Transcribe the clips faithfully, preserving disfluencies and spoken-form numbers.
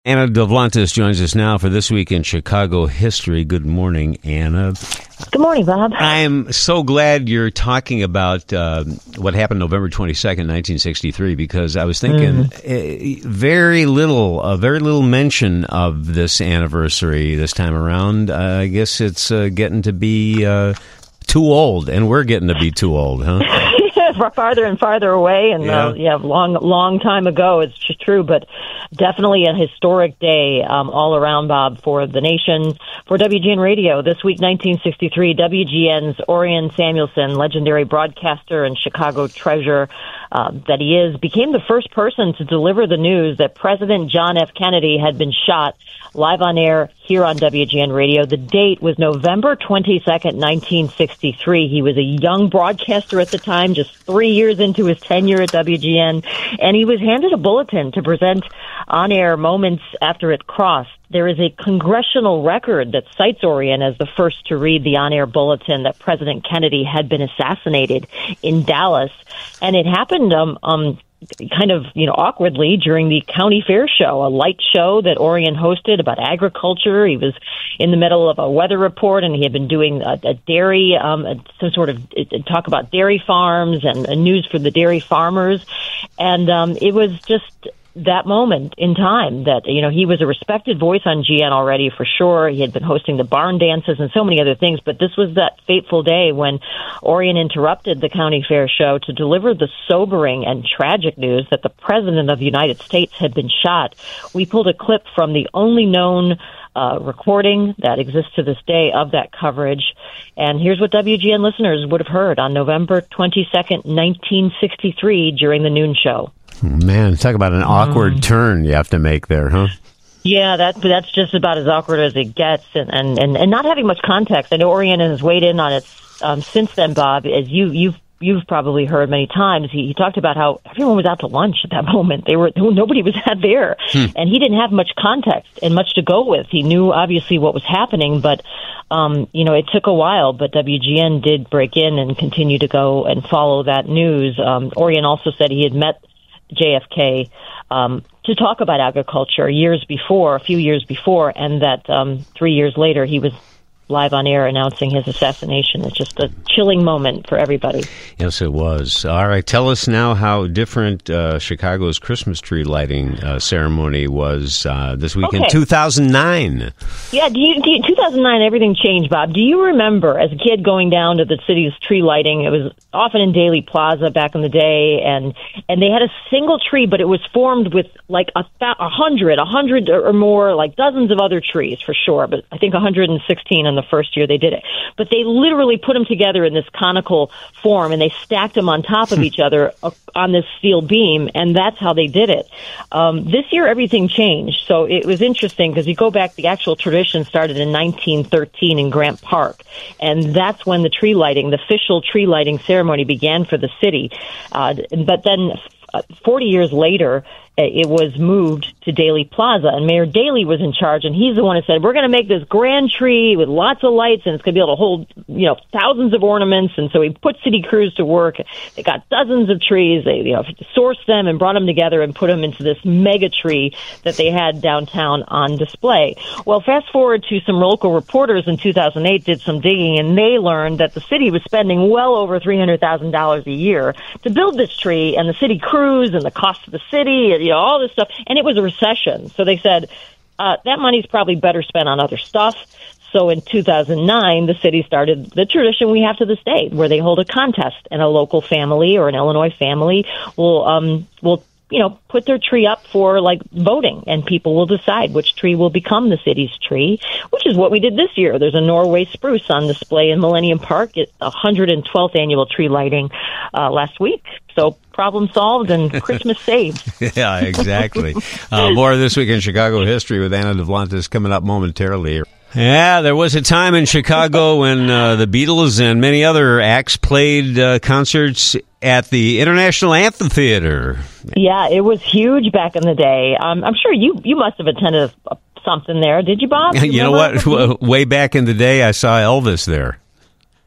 Anna Dovlantis joins us now for This Week in Chicago History. Good morning, Anna. Good morning, Bob. I'm so glad you're talking about uh, what happened November twenty-second, nineteen sixty-three, because I was thinking mm. uh, very little, uh, very little mention of this anniversary this time around. Uh, I guess it's uh, getting to be uh, too old, and we're getting to be too old, huh? Farther and farther away, and yeah, uh, yeah long, long time ago. It's just true, but definitely a historic day um, all around, Bob, for the nation, for W G N Radio. This week, nineteen sixty-three, W G N's Orion Samuelson, legendary broadcaster and Chicago treasure uh, that he is, became the first person to deliver the news that President John F. Kennedy had been shot live on air here on W G N Radio. The date was November twenty-second, nineteen sixty-three. He was a young broadcaster at the time, just three years into his tenure at W G N, and he was handed a bulletin to present on-air moments after it crossed. There is a congressional record that cites Orion as the first to read the on-air bulletin that President Kennedy had been assassinated in Dallas, and it happened um, um kind of, you know, awkwardly during the county fair show, a light show that Orion hosted about agriculture. He was in the middle of a weather report, and he had been doing a, a dairy, um, a, some sort of a, talk about dairy farms and a news for the dairy farmers. And um, it was just that moment in time that, you know, he was a respected voice on G N already, for sure. He had been hosting the barn dances and so many other things, but this was that fateful day when Orion interrupted the county fair show to deliver the sobering and tragic news that the President of the United States had been shot. We pulled a clip from the only known uh, recording that exists to this day of that coverage, and here's what W G N listeners would have heard on November twenty-second, nineteen sixty-three during the noon show. Man, talk about an awkward mm. turn you have to make there, huh? Yeah, that that's just about as awkward as it gets, and, and, and, and not having much context. I know Orion has weighed in on it um, since then, Bob. As you you've you've probably heard many times, he, he talked about how everyone was out to lunch at that moment. They were nobody was out there, hmm. and he didn't have much context and much to go with. He knew obviously what was happening, but um, you know, it took a while. But W G N did break in and continue to go and follow that news. Um, Orion also said he had met J F K um, to talk about agriculture years before, a few years before, and that um, three years later he was live on air announcing his assassination. It's just a chilling moment for everybody. Yes, it was. All right, tell us now how different uh, Chicago's Christmas tree lighting uh, ceremony was uh, this week okay. in two thousand nine. Yeah, do you, do you, two thousand nine, everything changed, Bob. Do you remember, as a kid, going down to the city's tree lighting? It was often in Daley Plaza back in the day, and and they had a single tree, but it was formed with like a, a hundred, a hundred or more, like dozens of other trees for sure, but I think one hundred sixteen on the first year they did it. But they literally put them together in this conical form, and they stacked them on top of each other on this steel beam, and that's how they did it. Um, this year, everything changed. So it was interesting because you go back, the actual tradition started in nineteen thirteen in Grant Park, and that's when the tree lighting, the official tree lighting ceremony began for the city. Uh, but then uh, forty years later, it was moved to Daley Plaza, and Mayor Daley was in charge, and he's the one who said, we're going to make this grand tree with lots of lights, and it's going to be able to hold, you know, thousands of ornaments. And so he put city crews to work. They got dozens of trees. They, you know, sourced them and brought them together and put them into this mega tree that they had downtown on display. Well, fast forward to some local reporters in two thousand eight did some digging, and they learned that the city was spending well over three hundred thousand dollars a year to build this tree, and the city crews and the cost of the city, you know, all this stuff, and it was a recession. So they said, uh, that money's probably better spent on other stuff. So in two thousand nine, the city started the tradition we have to this day, where they hold a contest, and a local family or an Illinois family will, um, will, you know, put their tree up for, like, voting, and people will decide which tree will become the city's tree, which is what we did this year. There's a Norway spruce on display in Millennium Park at one hundred twelfth annual tree lighting uh, last week. So problem solved and Christmas saved. Yeah, exactly. uh, more of This Week in Chicago History with Anna Dovlantis coming up momentarily. Yeah, there was a time in Chicago when uh, the Beatles and many other acts played uh, concerts at the International Amphitheater. Yeah, it was huge back in the day. Um, I'm sure you, you must have attended a, something there. Did you, Bob? You, you know what? Way back in the day, I saw Elvis there.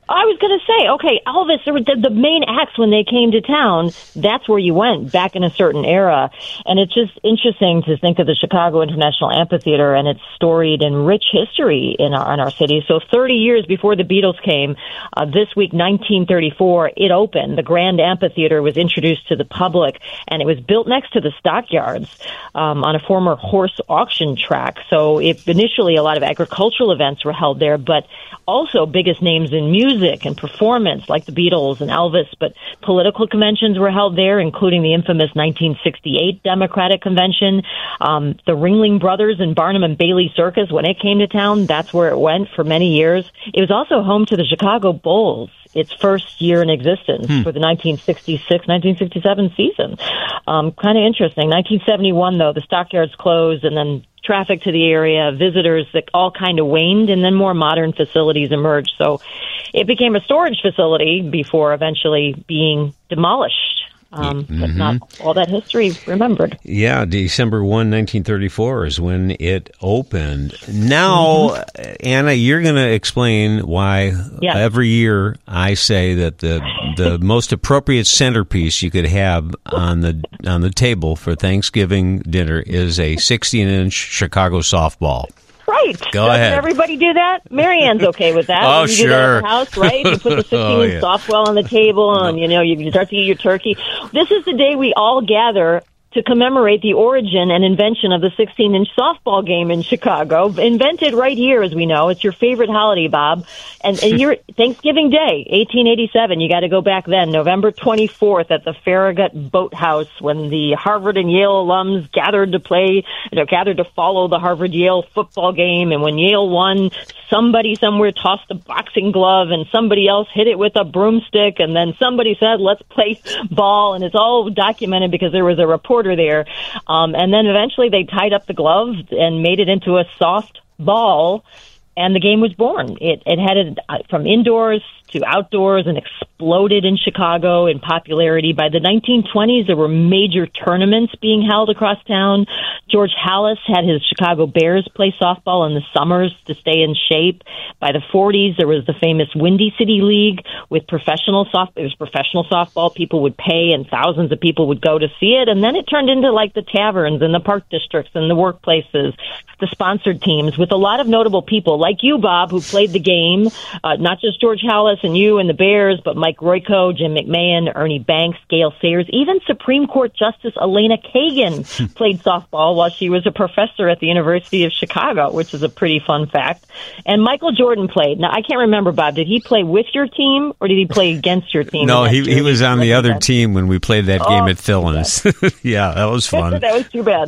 I was going to say, okay, Elvis, the, the main acts when they came to town, that's where you went back in a certain era. And it's just interesting to think of the Chicago International Amphitheater and its storied and rich history in our, in our city. So thirty years before the Beatles came, uh, this week, nineteen thirty-four, it opened. The Grand Amphitheater was introduced to the public, and it was built next to the stockyards um, on a former horse auction track. So it, initially, a lot of agricultural events were held there, but also biggest names in music and performance like the Beatles and Elvis, but political conventions were held there, including the infamous nineteen sixty-eight Democratic Convention. Um, the Ringling Brothers and Barnum and Bailey Circus, when it came to town, that's where it went for many years. It was also home to the Chicago Bulls, its first year in existence hmm. for the nineteen sixty-six nineteen sixty-seven season. Um, kind of interesting. nineteen seventy-one, though, the stockyards closed, and then traffic to the area, visitors, that all kind of waned, and then more modern facilities emerged. So it became a storage facility before eventually being demolished. Um, mm-hmm. But not all that history remembered. Yeah, December first, nineteen thirty-four is when it opened. Now, mm-hmm. Anna, you're going to explain why yes. every year I say that the the most appropriate centerpiece you could have on the on the table for Thanksgiving dinner is a sixteen-inch Chicago softball. Right. Go Doesn't ahead. everybody do that? Marianne's okay with that. Oh, you sure. do that at the house, right? You put the sixteen-inch oh, yeah. softball on the table, and, you know, you start to eat your turkey. This is the day we all gather to commemorate the origin and invention of the sixteen-inch softball game in Chicago, invented right here, as we know. It's your favorite holiday, Bob. And, and you're, Thanksgiving Day, eighteen eighty-seven, you got to go back then, November twenty-fourth at the Farragut Boathouse, when the Harvard and Yale alums gathered to play, you know, gathered to follow the Harvard-Yale football game. And when Yale won, somebody somewhere tossed a boxing glove, and somebody else hit it with a broomstick, and then somebody said, let's play ball. And it's all documented because there was a reporter there. Um, and then eventually they tied up the glove and made it into a soft ball, and the game was born. It, it headed from indoors to outdoors and exploded in Chicago in popularity. By the nineteen twenties, there were major tournaments being held across town. George Halas had his Chicago Bears play softball in the summers to stay in shape. By the forties, there was the famous Windy City League with professional soft. It was professional softball. People would pay, and thousands of people would go to see it. And then it turned into like the taverns and the park districts and the workplaces, the sponsored teams, with a lot of notable people like you, Bob, who played the game. Uh, not just George Halas and you and the Bears, but Mike Royko, Jim McMahon, Ernie Banks, Gail Sayers, even Supreme Court Justice Elena Kagan played softball while she was a professor at the University of Chicago, which is a pretty fun fact. And Michael Jordan played. Now, I can't remember, Bob, did he play with your team or did he play against your team? No, he he was on the other team when we played that game oh, at Thillins. Yeah, that was fun. That was too bad.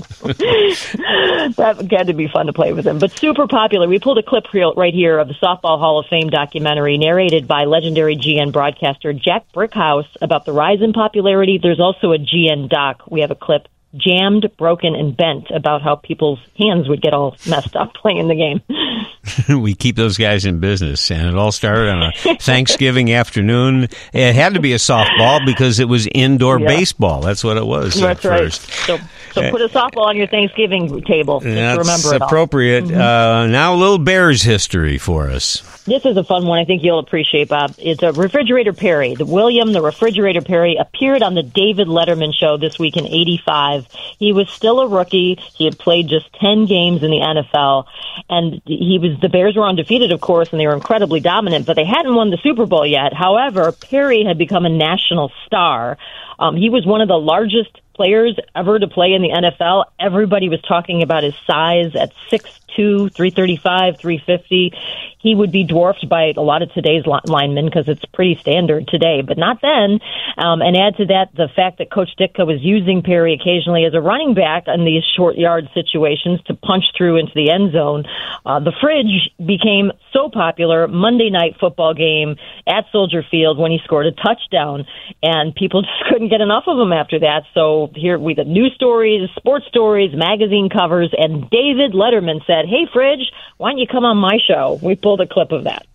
That had to be fun to play with him. But super popular. We pulled a clip right here of the Softball Hall of Fame documentary narrated by legendary G N broadcaster Jack Brickhouse about the rise in popularity. There's also a G N doc. We have a clip, Jammed, Broken, and Bent, about how people's hands would get all messed up playing the game. We keep those guys in business, and it all started on a Thanksgiving afternoon. It had to be a softball because it was indoor yeah. baseball. That's what it was. That's at right. First. So, so put a softball on your Thanksgiving table. Just That's to remember it appropriate. Mm-hmm. Uh, now a little Bears history for us. This is a fun one I think you'll appreciate, Bob. It's a Refrigerator Perry. The William the Refrigerator Perry appeared on the David Letterman show this week in eighty-five. He was still a rookie. He had played just ten games in the N F L. And he was the Bears were undefeated, of course, and they were incredibly dominant, but they hadn't won the Super Bowl yet. However, Perry had become a national star. Um, he was one of the largest players ever to play in the N F L. Everybody was talking about his size at six two, three thirty-five, three fifty. He would be dwarfed by a lot of today's linemen because it's pretty standard today, but not then. Um, and add to that the fact that Coach Ditka was using Perry occasionally as a running back in these short yard situations to punch through into the end zone. Uh, the Fridge became so popular, Monday night football game at Soldier Field when he scored a touchdown, and people just couldn't get enough of him after that. So here we the news stories, sports stories, magazine covers, and David Letterman said, "Hey, Fridge, why don't you come on my show?" We pulled a clip of that.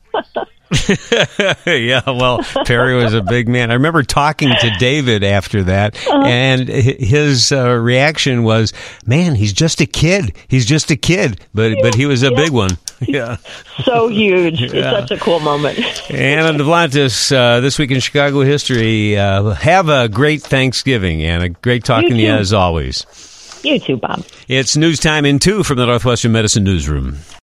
Yeah, well, Perry was a big man. I remember talking to David after that, uh-huh. and his uh, reaction was, "Man, he's just a kid. He's just a kid." But yeah, but he was a yeah. big one. Yeah. So huge. It's Yeah. such a cool moment. Anna Duplantis, uh, This Week in Chicago History. Uh, have a great Thanksgiving, Anna. Great talking You to you too. as always. You too, Bob. It's news time in two from the Northwestern Medicine Newsroom.